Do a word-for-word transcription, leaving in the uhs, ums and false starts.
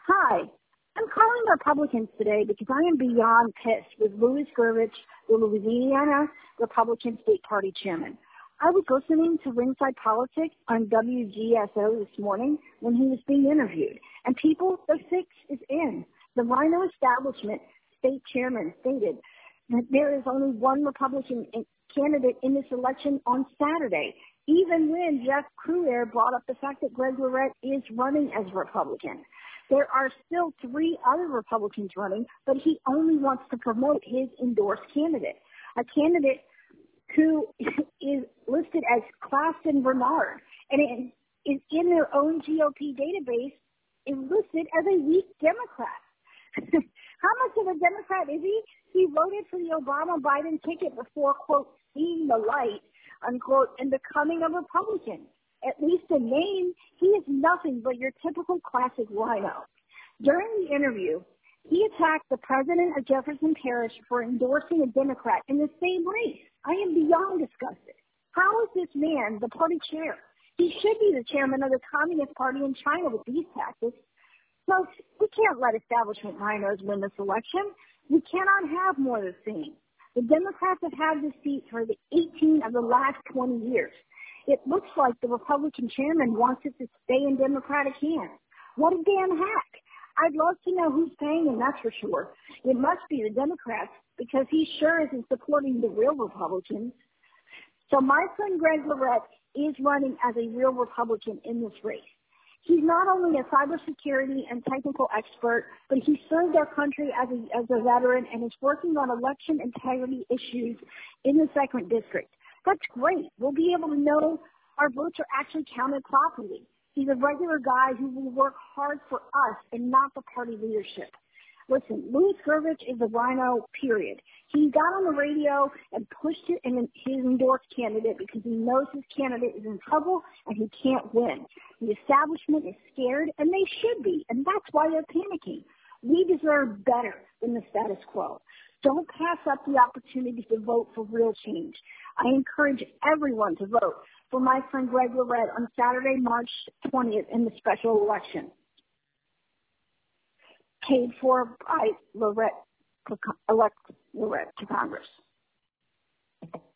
Hi, I'm calling Republicans today because I am beyond pissed with Louis Gervich, the Louisiana Republican State Party Chairman. I was listening to Ringside Politics on W G S O this morning when he was being interviewed, and people, the fix is in. The Rhino establishment state chairman stated that there is only one Republican candidate in this election on Saturday, even when Jeff Cruier brought up the fact that Greg Lorette is running as a Republican. There are still three other Republicans running, but he only wants to promote his endorsed candidate, a candidate who is listed as Claflin Bernard, and it is in their own G O P database, is listed as a weak Democrat. How much of a Democrat is he? He voted for the Obama-Biden ticket before, quote, seeing the light, unquote, and becoming a Republican. At least in name, he is nothing but your typical classic rhino. During the interview, he attacked the president of Jefferson Parish for endorsing a Democrat in the same race. I am beyond disgusted. How is this man the party chair? He should be the chairman of the Communist Party in China with these tactics. Folks, we can't let establishment rhinos win this election. We cannot have more of the same. The Democrats have had this seat for the eighteen of the last twenty years. It looks like the Republican chairman wants it to stay in Democratic hands. What a damn hack. I'd love to know who's paying him, that's for sure. It must be the Democrats, because he sure isn't supporting the real Republicans. So my friend Greg Lorette is running as a real Republican in this race. He's not only a cybersecurity and technical expert, but he served our country as a, as a veteran and is working on election integrity issues in the second district. That's great. We'll be able to know our votes are actually counted properly. He's a regular guy who will work hard for us and not the party leadership. Listen, Louis Gervich is a rhino, period. He got on the radio and pushed it in his endorsed candidate because he knows his candidate is in trouble and he can't win. The establishment is scared, and they should be, and that's why they're panicking. We deserve better than the status quo. Don't pass up the opportunity to vote for real change. I encourage everyone to vote for my friend Greg Lorette on Saturday, March twentieth in the special election. Paid for by Lorette, elect Lorette to Congress.